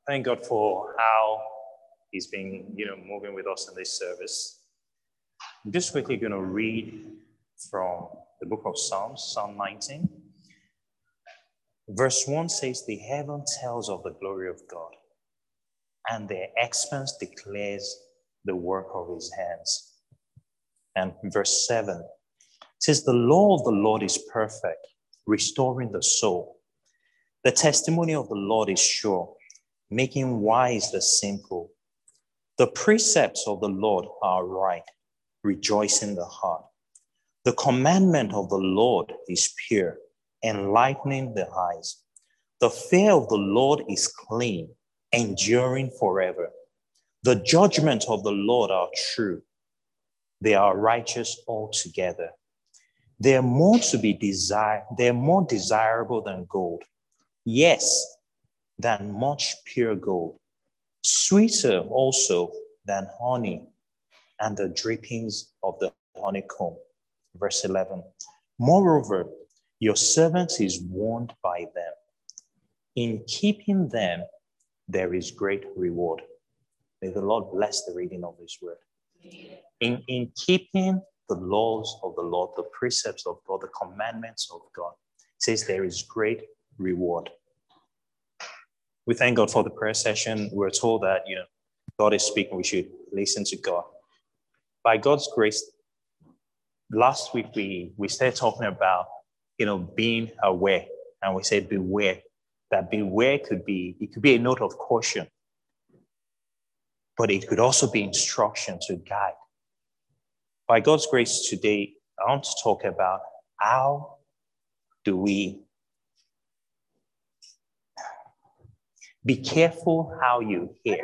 Thank God for how he's been, moving with us in this service. I'm just quickly going to read from the book of Psalms, Psalm 19. Verse 1 says, "The heaven tells of the glory of God, and the expanse declares the work of his hands." And verse 7 says, "The law of the Lord is perfect, restoring the soul. The testimony of the Lord is sure, making wise the simple. The precepts of the Lord are right, rejoicing the heart. The commandment of the Lord is pure, enlightening the eyes. The fear of the Lord is clean, enduring forever. The judgments of the Lord are true. They are righteous altogether. They are more desirable than gold. Yes, than much pure gold. Sweeter also than honey and the drippings of the honeycomb." Verse 11. "Moreover, your servant is warned by them. In keeping them, there is great reward." May the Lord bless the reading of his word. In keeping the laws of the Lord, the precepts of God, the commandments of God, it says there is great reward. We thank God for the prayer session. We're told that, God is speaking. We should listen to God. By God's grace, last week we started talking about, being aware. And we said beware. That beware could be a note of caution. But it could also be instruction to guide. By God's grace today, I want to talk about how do we be careful how you hear.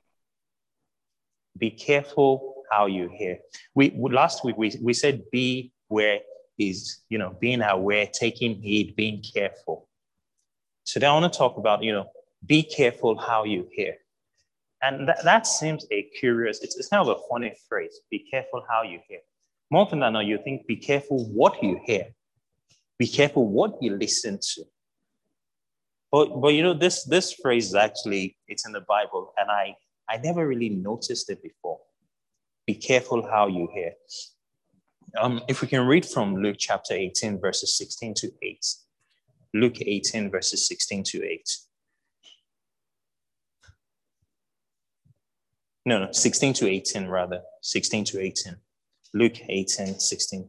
Be careful how you hear. Last week we said beware is, being aware, taking heed, being careful. Today I want to talk about, be careful how you hear. And that seems it's kind of a funny phrase, be careful how you hear. More often than not, you think, be careful what you hear. Be careful what you listen to. But this phrase is actually, it's in the Bible, and I never really noticed it before. Be careful how you hear. If we can read from Luke chapter 18, verses 16 to 8. Luke 18, verses 16 to 8. No, 16 to 18 rather. 16 to 18. Luke 18, 16.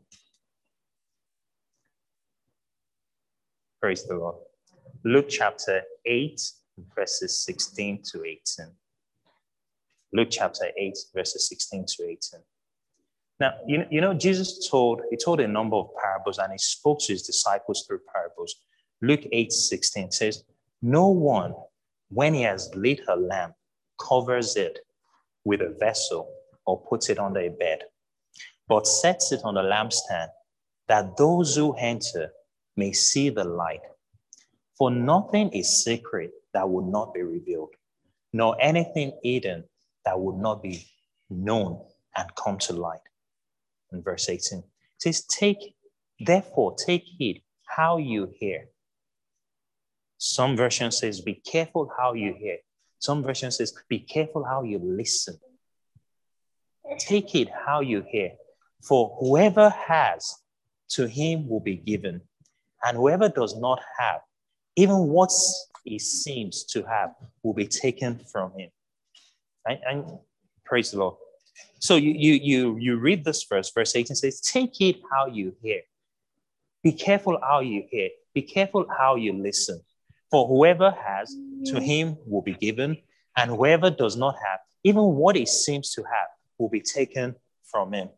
Praise the Lord. Luke chapter 8, verses 16 to 18. Luke chapter 8, verses 16 to 18. Now, Jesus told a number of parables, and he spoke to his disciples through parables. Luke 8, 16 says, "No one, when he has lit a lamp, covers it with a vessel or puts it under a bed, but sets it on a lampstand, that those who enter may see the light. For nothing is secret that would not be revealed, nor anything hidden that would not be known and come to light." In verse 18, it says, "Therefore take heed how you hear." Some version says, be careful how you hear. Some version says, be careful how you listen. Take heed how you hear. For whoever has, to him will be given. And whoever does not have, even what he seems to have, will be taken from him. And praise the Lord. So you read this verse 18 says, take heed how you hear. Be careful how you hear. Be careful how you listen. For whoever has, to him will be given. And whoever does not have, even what he seems to have, will be taken from him.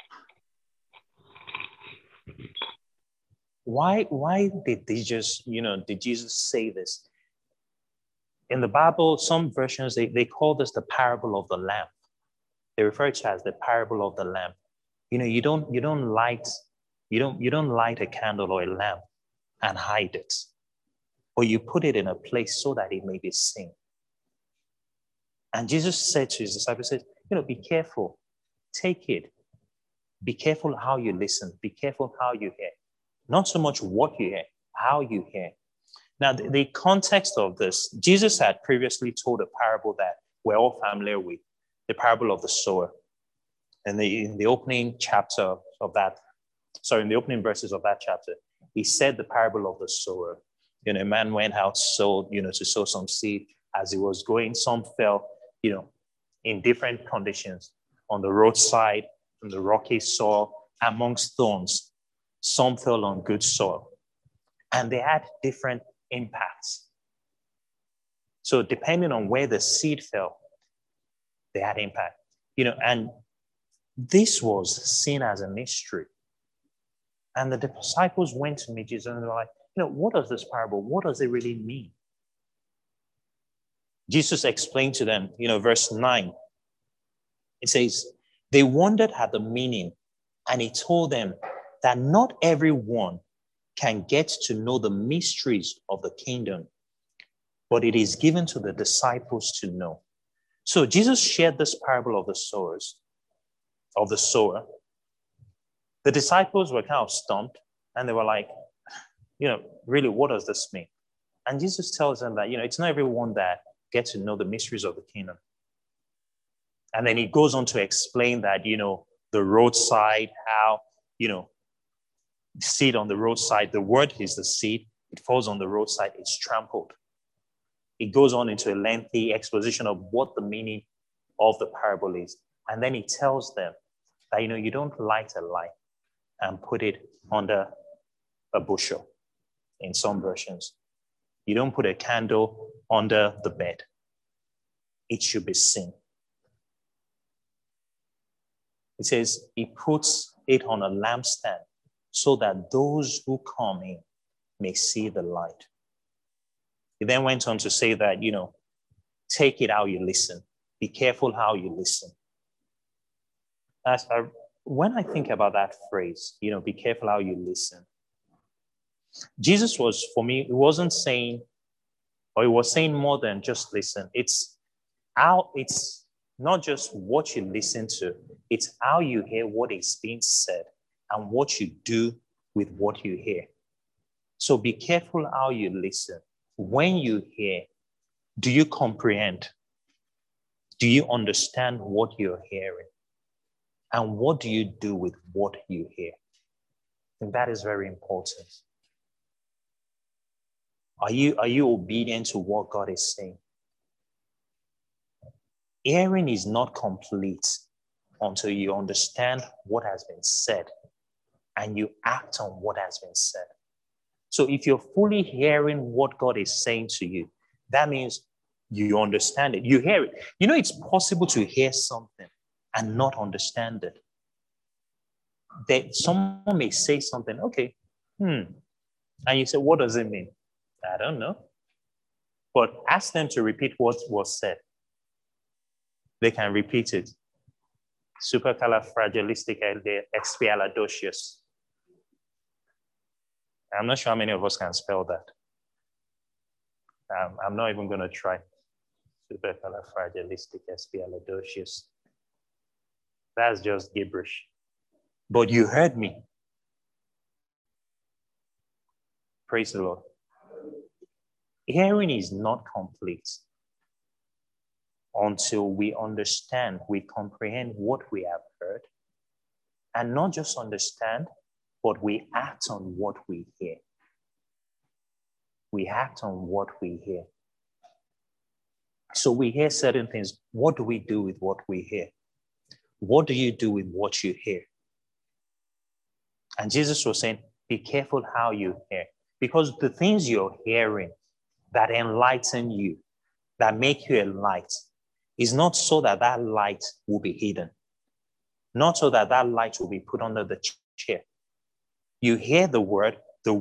Why did Jesus say this? In the Bible, some versions, they call this the parable of the lamp. They refer to it as the parable of the lamp. You don't light a candle or a lamp and hide it, or you put it in a place so that it may be seen. And Jesus said to his disciples, be careful, take it. Be careful how you listen. Be careful how you hear. Not so much what you hear, how you hear. Now, the context of this, Jesus had previously told a parable that we're all familiar with, the parable of the sower. And in the opening chapter of that, in the opening verses of that chapter, he said the parable of the sower. A man went out, sowed, to sow some seed. As he was going, some fell, in different conditions, on the roadside, on the rocky soil, amongst thorns. Some fell on good soil. And they had different impacts. So depending on where the seed fell, they had impact. And this was seen as a mystery. And the disciples went to meet Jesus and they were like, what does this parable, what does it really mean? Jesus explained to them, verse 9. It says, they wondered at the meaning, and he told them that not everyone can get to know the mysteries of the kingdom, but it is given to the disciples to know. So Jesus shared this parable of the sower. The disciples were kind of stumped, and they were like, really, what does this mean? And Jesus tells them that, it's not everyone that gets to know the mysteries of the kingdom. And then he goes on to explain that, the roadside, how, seed on the roadside, the word is the seed. It falls on the roadside, it's trampled. It goes on into a lengthy exposition of what the meaning of the parable is. And then he tells them that, you don't light a light and put it under a bushel in some versions. You don't put a candle under the bed. It should be seen. It says he puts it on a lampstand so that those who come in may see the light. He then went on to say that, take it how you listen. Be careful how you listen. When I think about that phrase, be careful how you listen. Jesus was, for me, he wasn't saying, or he was saying more than just listen. It's not just what you listen to, it's how you hear what is being said and what you do with what you hear. So be careful how you listen. When you hear, do you comprehend? Do you understand what you're hearing? And what do you do with what you hear? And that is very important. Are you obedient to what God is saying? Hearing is not complete until you understand what has been said and you act on what has been said. So if you're fully hearing what God is saying to you, that means you understand it. You hear it. It's possible to hear something and not understand it. That someone may say something, okay, and you say, what does it mean? I don't know. But ask them to repeat what was said. They can repeat it. Supercalifragilisticexpialidocious. I'm not sure how many of us can spell that. I'm not even going to try. Supercalifragilisticexpialidocious. That's just gibberish. But you heard me. Praise the Lord. Hearing is not complete until we understand, we comprehend what we have heard, and not just understand, but we act on what we hear. We act on what we hear. So we hear certain things. What do we do with what we hear? What do you do with what you hear? And Jesus was saying, be careful how you hear. Because the things you're hearing that enlighten you, that make you a light, is not so that that light will be hidden. Not so that that light will be put under the chair. You hear the word,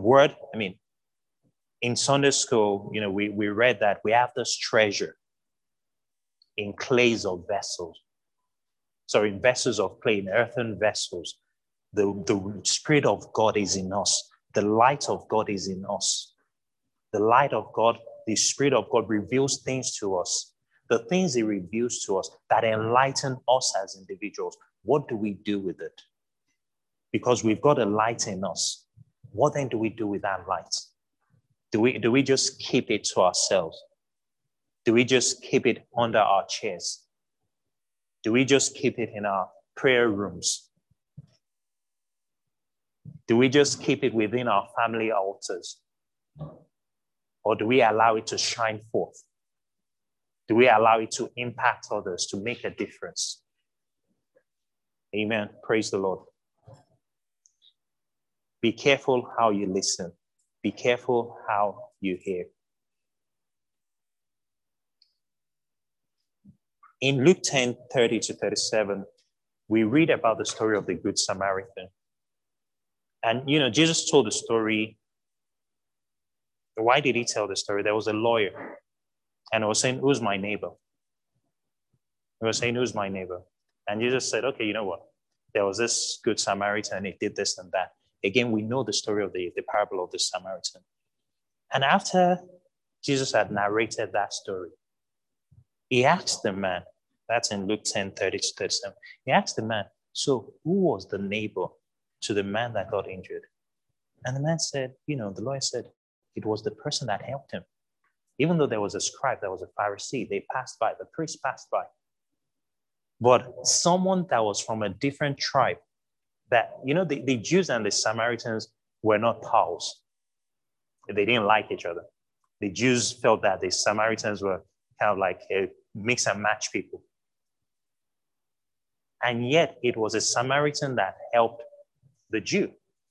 in Sunday school, we read that we have this treasure in clays of vessels. So in vessels of clay, in earthen vessels, the Spirit of God is in us. The light of God is in us. The light of God, the Spirit of God reveals things to us. The things He reveals to us that enlighten us as individuals. What do we do with it? Because we've got a light in us. What then do we do with that light? Do we just keep it to ourselves? Do we just keep it under our chairs? Do we just keep it in our prayer rooms? Do we just keep it within our family altars? Or do we allow it to shine forth? Do we allow it to impact others, to make a difference? Amen. Praise the Lord. Be careful how you listen. Be careful how you hear. In Luke 10:30-37, we read about the story of the Good Samaritan. And, Jesus told the story. Why did he tell the story? There was a lawyer, and he was saying, who's my neighbor? He was saying, who's my neighbor? And Jesus said, okay, you know what? There was this Good Samaritan, he did this and that. Again, we know the story of the parable of the Samaritan. And after Jesus had narrated that story, he asked the man, that's in Luke 10:30-37, he asked the man, so who was the neighbor to the man that got injured? And the man said, the lawyer said, it was the person that helped him. Even though there was a scribe, there was a Pharisee, they passed by, the priest passed by. But someone that was from a different tribe, that, the Jews and the Samaritans were not pals. They didn't like each other. The Jews felt that the Samaritans were kind of like a mix and match people. And yet it was a Samaritan that helped the Jew.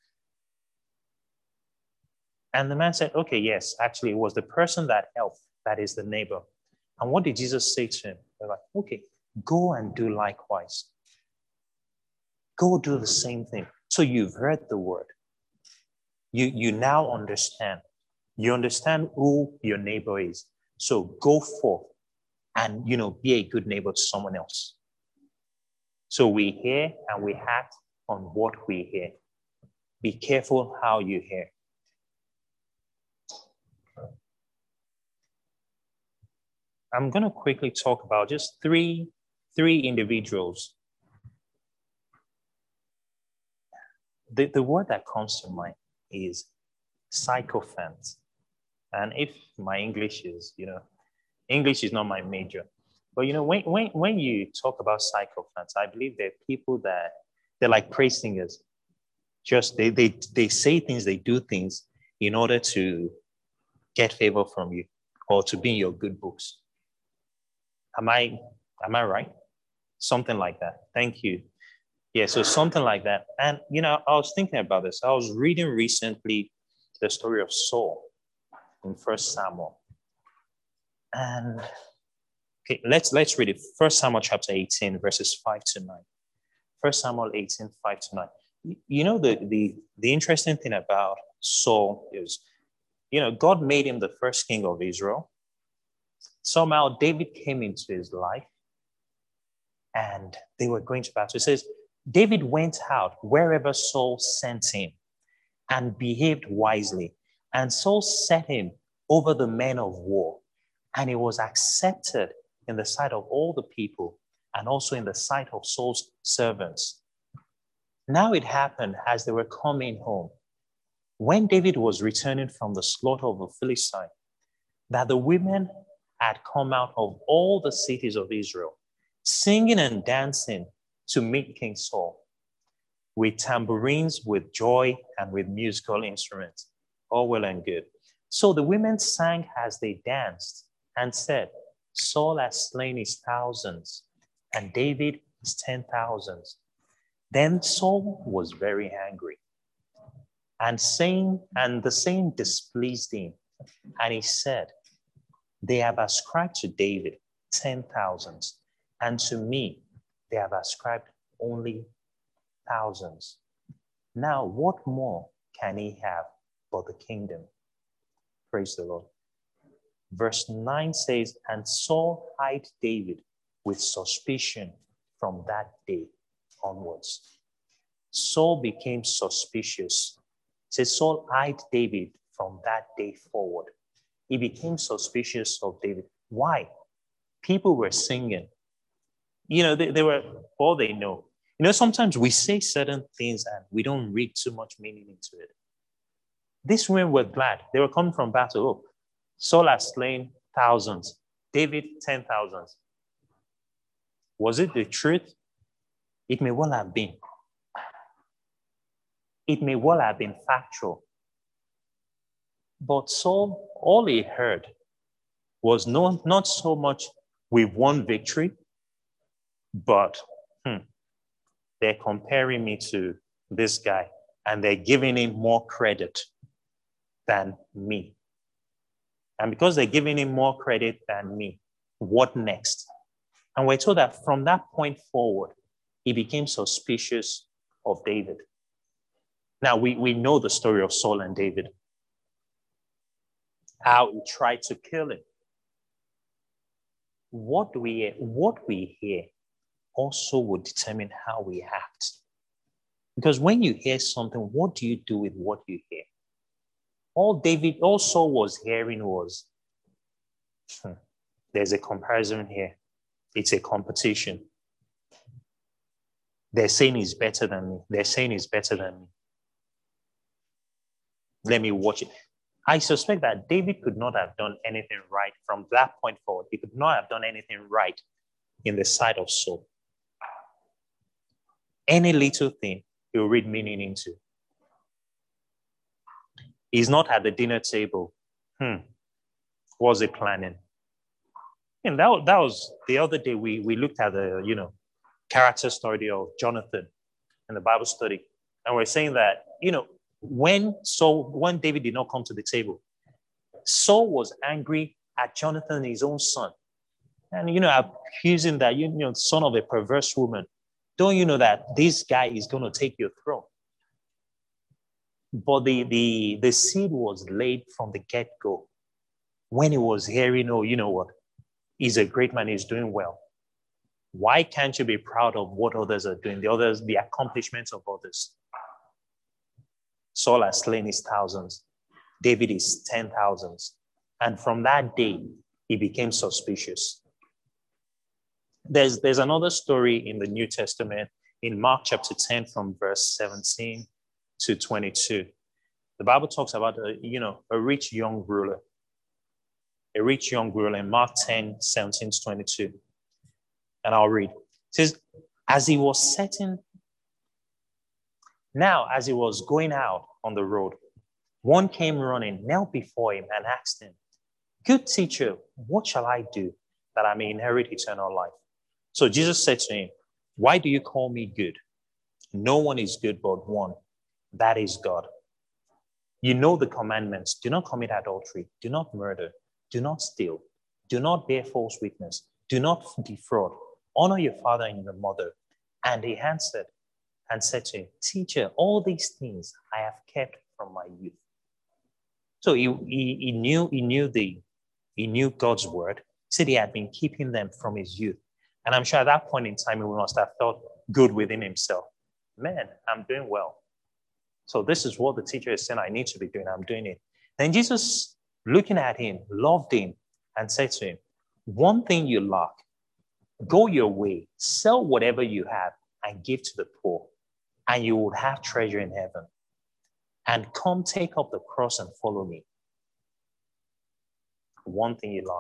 And the man said, okay, yes, actually it was the person that helped that is the neighbor. And what did Jesus say to him? They're like, okay, go and do likewise. Go do the same thing. So you've heard the word. You now understand. You understand who your neighbor is. So go forth and, be a good neighbor to someone else. So we hear and we act on what we hear. Be careful how you hear. I'm going to quickly talk about just three individuals. The word that comes to mind is sycophant. And if my English is, English is not my major. But, when you talk about sycophants, I believe they're people that they're like praise singers. Just they say things, they do things in order to get favor from you or to be in your good books. Am I right? Something like that. Thank you. Yeah, so something like that. And, I was thinking about this. I was reading recently the story of Saul in 1 Samuel. And, okay, let's read it. 1 Samuel chapter 18, verses 5-9. 1 Samuel 18, 5-9. The interesting thing about Saul is, God made him the first king of Israel. Somehow David came into his life and they were going to battle. It says, David went out wherever Saul sent him and behaved wisely. And Saul set him over the men of war. And he was accepted in the sight of all the people and also in the sight of Saul's servants. Now it happened as they were coming home, when David was returning from the slaughter of the Philistine, that the women had come out of all the cities of Israel, singing and dancing to meet King Saul, with tambourines, with joy, and with musical instruments. All well and good. So the women sang as they danced and said, Saul has slain his thousands, and David his 10,000s. Then Saul was very angry, and the saying displeased him. And he said, they have ascribed to David 10,000s, and to me they have ascribed only thousands. Now what more can he have but the kingdom? Praise the Lord. Verse 9 says, and Saul eyed David with suspicion from that day onwards. Saul became suspicious. It says Saul eyed David from that day forward. He became suspicious of David. Why? People were singing. They were all they know. Sometimes we say certain things and we don't read too much meaning into it. These women were glad. They were coming from battle. Oh, Saul has slain thousands, David 10,000s. Was it the truth? It may well have been. It may well have been factual. But Saul, all he heard was not so much we've won victory, but they're comparing me to this guy and they're giving him more credit than me. And because they're giving him more credit than me, what next? And we're told that from that point forward, he became suspicious of David. Now, we know the story of Saul and David, how he tried to kill him. What we hear also will determine how we act. Because when you hear something, what do you do with what you hear? All Saul was hearing was, there's a comparison here. It's a competition. They're saying he's better than me. They're saying he's better than me. Let me watch it. I suspect that David could not have done anything right from that point forward. He could not have done anything right in the sight of Saul. Any little thing he'll read meaning into. He's not at the dinner table. Was he planning? And that was the other day we looked at the character story of Jonathan in the Bible study. And we're saying that, when David did not come to the table, Saul was angry at Jonathan, his own son. And, accusing that, son of a perverse woman. Don't you know that this guy is going to take your throne? But the seed was laid from the get-go. When he was hearing, oh, you know what? He's a great man, he's doing well. Why can't you be proud of what others are doing, the accomplishments of others? Saul has slain his thousands. David is 10,000s. And from that day, he became suspicious. There's another story in the New Testament in Mark chapter 10 from verse 17 to 22. The Bible talks about a rich young ruler. A rich young ruler in Mark 10, 17 to 22. And I'll read. It says, as he was going out on the road, one came running, knelt before him and asked him, good teacher, what shall I do that I may inherit eternal life? So Jesus said to him, why do you call me good? No one is good but one, that is God. You know the commandments. Do not commit adultery. Do not murder. Do not steal. Do not bear false witness. Do not defraud. Honor your father and your mother. And he answered and said to him, teacher, all these things I have kept from my youth. So he knew God's word. He said he had been keeping them from his youth. And I'm sure at that point in time, he must have felt good within himself. Man, I'm doing well. So this is what the teacher is saying I need to be doing. I'm doing it. Then Jesus, looking at him, loved him and said to him, one thing you lack, go your way, sell whatever you have and give to the poor, and you will have treasure in heaven. And come take up the cross and follow me. One thing you lack.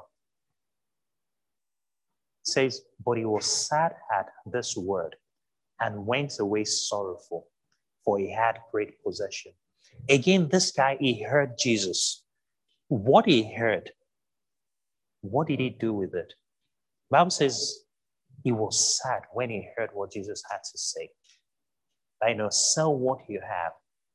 It says, but he was sad at this word and went away sorrowful, for he had great possession. Again, this guy, he heard Jesus. What he heard, what did he do with it? The Bible says he was sad when he heard what Jesus had to say. Sell what you have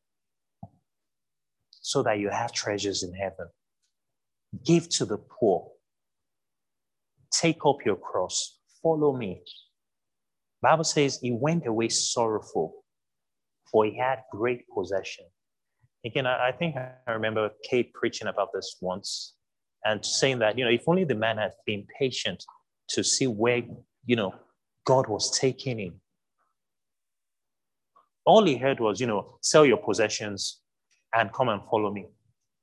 so that you have treasures in heaven. Give to the poor. Take up your cross. Follow me. The Bible says he went away sorrowful, for he had great possession. Again, I think I remember Kate preaching about this once and saying that, if only the man had been patient to see where, God was taking him. All he heard was, sell your possessions and come and follow me.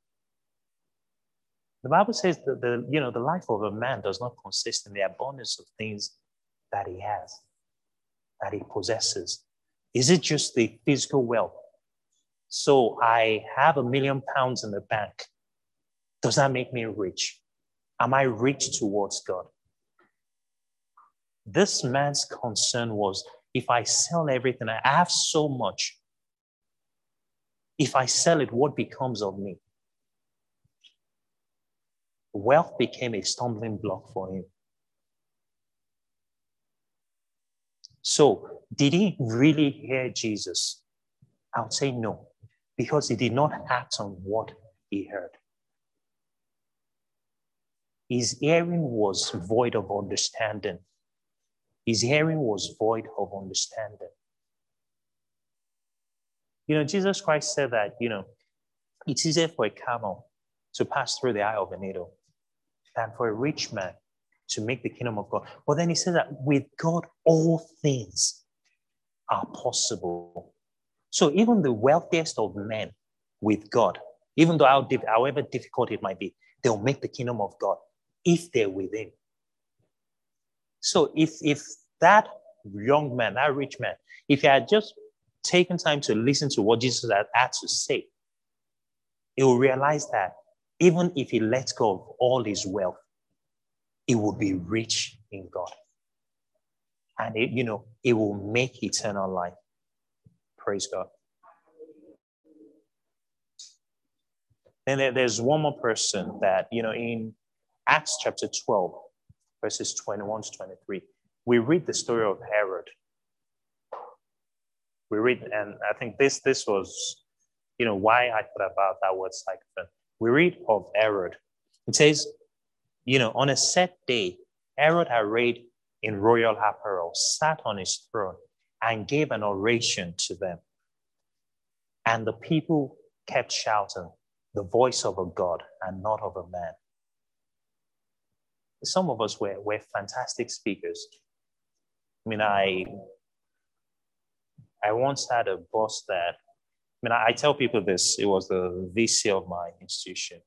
The Bible says that the life of a man does not consist in the abundance of things that he has, that he possesses. Is it just the physical wealth? So I have £1,000,000 in the bank. Does that make me rich? Am I rich towards God? This man's concern was, if I sell everything, I have so much. If I sell it, what becomes of me? Wealth became a stumbling block for him. So, did he really hear Jesus? I would say no, because he did not act on what he heard. His hearing was void of understanding. His hearing was void of understanding. Jesus Christ said that, it's easier for a camel to pass through the eye of a needle than for a rich man to make the kingdom of God. But then he says that with God, all things are possible. So even the wealthiest of men with God, even though however difficult it might be, they'll make the kingdom of God if they're within. So if that young man, that rich man, if he had just taken time to listen to what Jesus had to say, he will realize that even if he lets go of all his wealth, he will be rich in God. And it will make eternal life. Praise God. Then there's one more person that, in Acts chapter 12, verses 21 to 23, we read the story of Herod. We read, and I think this was, why I thought about that word cycle. We read of Herod. It says, on a set day, Herod, arrayed in royal apparel, sat on his throne and gave an oration to them. And the people kept shouting, the voice of a God and not of a man. Some of us were fantastic speakers. I once had a boss that, I tell people this, it was the VC of my institution.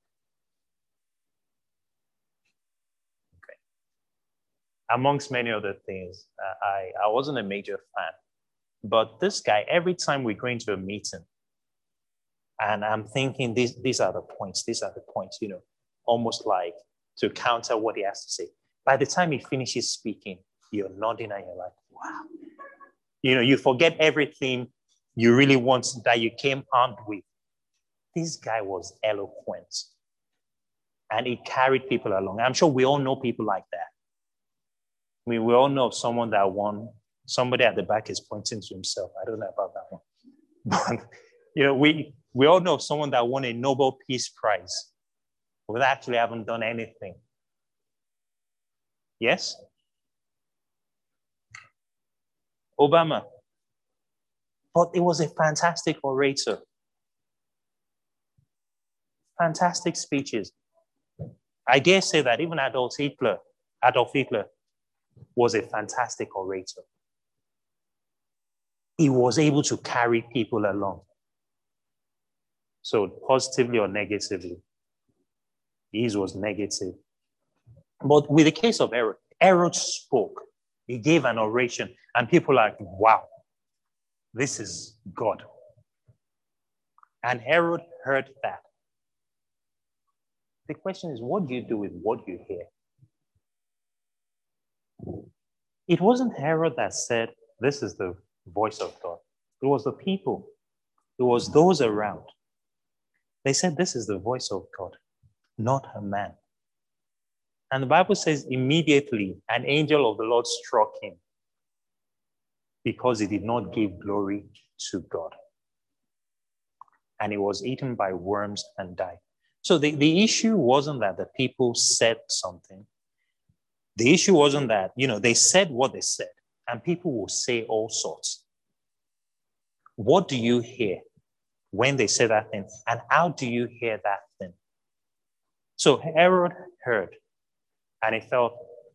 Okay. Amongst many other things, I wasn't a major fan. But this guy, every time we go into a meeting, and I'm thinking these are the points, almost like to counter what he has to say. By the time he finishes speaking, you're nodding and you're like, wow. You forget everything you really want that you came armed with. This guy was eloquent. And he carried people along. I'm sure we all know people like that. We all know someone that won. Somebody at the back is pointing to himself. I don't know about that one. But, we all know someone that won a Nobel Peace Prize. We actually haven't done anything. Yes? Obama. But it was a fantastic orator. Fantastic speeches. I dare say that even Adolf Hitler was a fantastic orator. He was able to carry people along. So positively or negatively, his was negative. But with the case of Herod, Herod spoke. He gave an oration, and people are like, wow, this is God. And Herod heard that. The question is, what do you do with what you hear? It wasn't Herod that said, this is the voice of God. It was the people. It was those around. They said, this is the voice of God, not a man. And the Bible says immediately an angel of the Lord struck him because he did not give glory to God. And he was eaten by worms and died. So the issue wasn't that the people said something. The issue wasn't that, they said what they said, and people will say all sorts. What do you hear when they say that thing? And how do you hear that thing? So Herod heard, and he felt,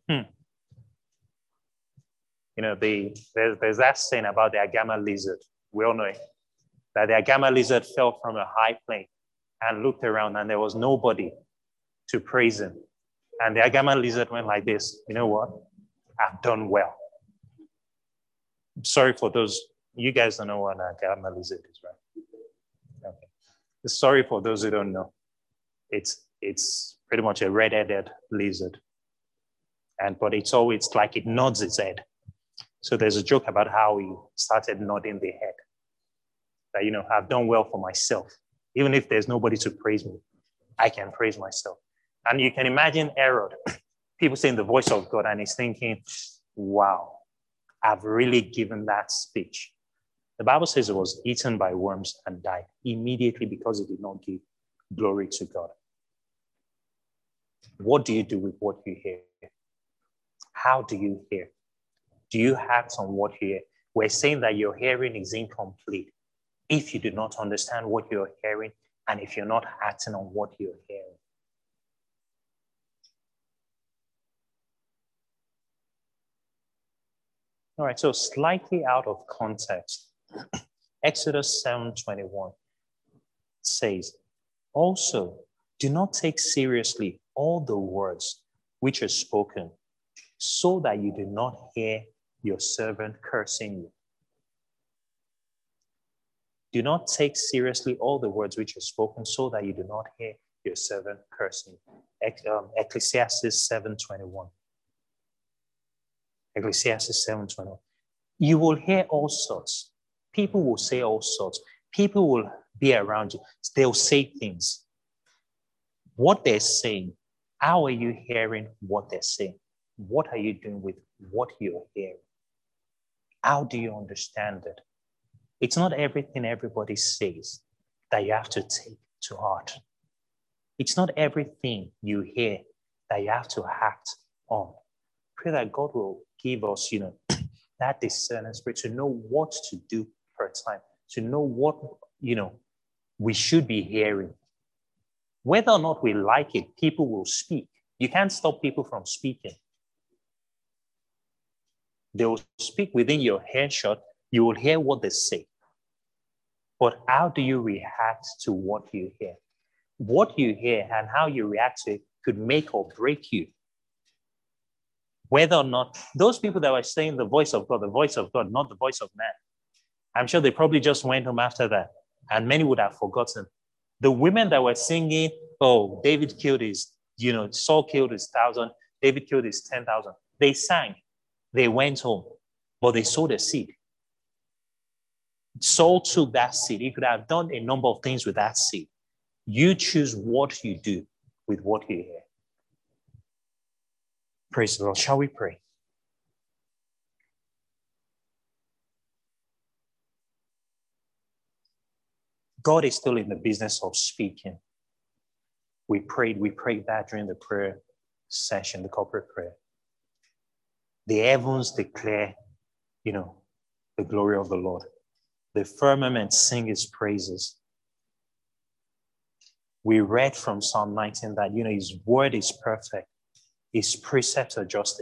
there's that saying about the Agama lizard. We all know it. That the Agama lizard fell from a high plane and looked around, and there was nobody to praise him. And the Agama lizard went like this, you know what? I've done well. I'm sorry for those, you guys don't know what an Agama lizard is, right? Sorry for those who don't know. It's pretty much a red-headed lizard. But it's always like it nods its head. So there's a joke about how he started nodding the head. That, I've done well for myself. Even if there's nobody to praise me, I can praise myself. And you can imagine Herod, people saying the voice of God, and he's thinking, wow, I've really given that speech. The Bible says it was eaten by worms and died immediately because it did not give glory to God. What do you do with what you hear? How do you hear? Do you act on what you hear? We're saying that your hearing is incomplete if you do not understand what you're hearing and if you're not acting on what you're hearing. All right, so slightly out of context, Exodus 7:21 says, also, do not take seriously all the words which are spoken, so that you do not hear your servant cursing you. Do not take seriously all the words which are spoken, so that you do not hear your servant cursing you. Ecclesiastes 7:21. Ecclesiastes 7:21. You will hear all sorts. People will say all sorts. People will be around you. They'll say things. What they're saying, how are you hearing what they're saying? What are you doing with what you're hearing? How do you understand it? It's not everything everybody says that you have to take to heart. It's not everything you hear that you have to act on. Pray that God will give us, that discerning spirit to know what to do per time, to know what, we should be hearing. Whether or not we like it, people will speak. You can't stop people from speaking. They will speak within your earshot. You will hear what they say. But how do you react to what you hear? What you hear and how you react to it could make or break you. Whether or not those people that were saying the voice of God, not the voice of man, I'm sure they probably just went home after that, and many would have forgotten. The women that were singing, oh, David killed his, Saul killed his 1,000, David killed his 10,000. They sang, they went home, but they sowed a seed. Saul took that seed. He could have done a number of things with that seed. You choose what you do with what you hear. Praise the Lord. Shall we pray? God is still in the business of speaking. We prayed that during the prayer session, the corporate prayer. The heavens declare, the glory of the Lord. The firmament sing his praises. We read from Psalm 19 that, his word is perfect. His precepts are just.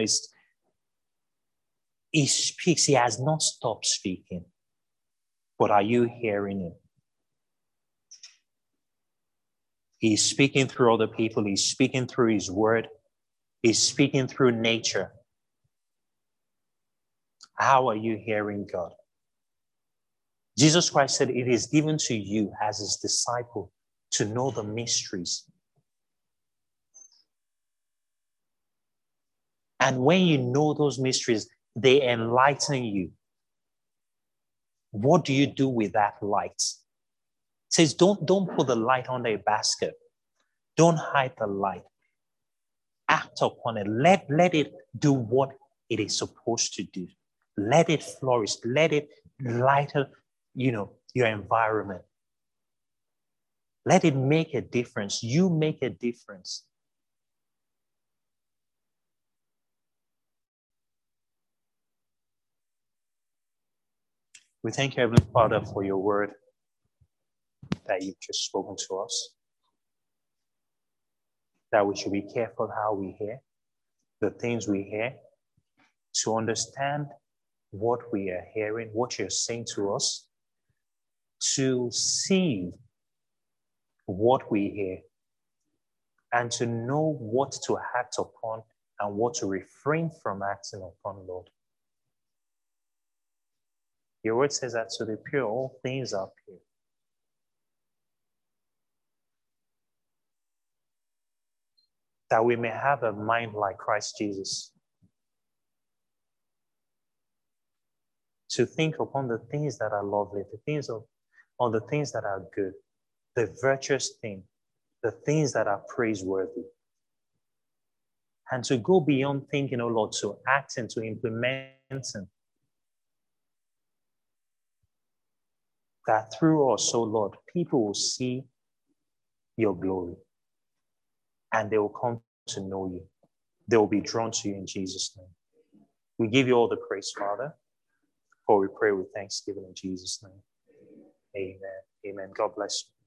He speaks. He has not stopped speaking. But are you hearing him? He's speaking through other people. He's speaking through his word. He's speaking through nature. How are you hearing God? Jesus Christ said, it is given to you as his disciple to know the mysteries. And when you know those mysteries, they enlighten you. What do you do with that light? It says, don't put the light under a basket. Don't hide the light. Act upon it. Let it do what it is supposed to do. Let it flourish. Let it lighten, your environment. Let it make a difference. You make a difference. We thank you, Heavenly Father, for your word that you've just spoken to us. That we should be careful how we hear, the things we hear, to understand what we are hearing, what you're saying to us, to see what we hear, and to know what to act upon and what to refrain from acting upon, Lord. Your word says that to the pure, all things are pure. that we may have a mind like Christ Jesus, to think upon the things that are lovely, on the things that are good, the virtuous thing, the things that are praiseworthy. And to go beyond thinking, oh Lord, to act and to implementing. That through us, oh Lord, people will see your glory and they will come to know you. They will be drawn to you in Jesus' name. We give you all the praise, Father, for we pray with thanksgiving in Jesus' name. Amen. Amen. God bless you.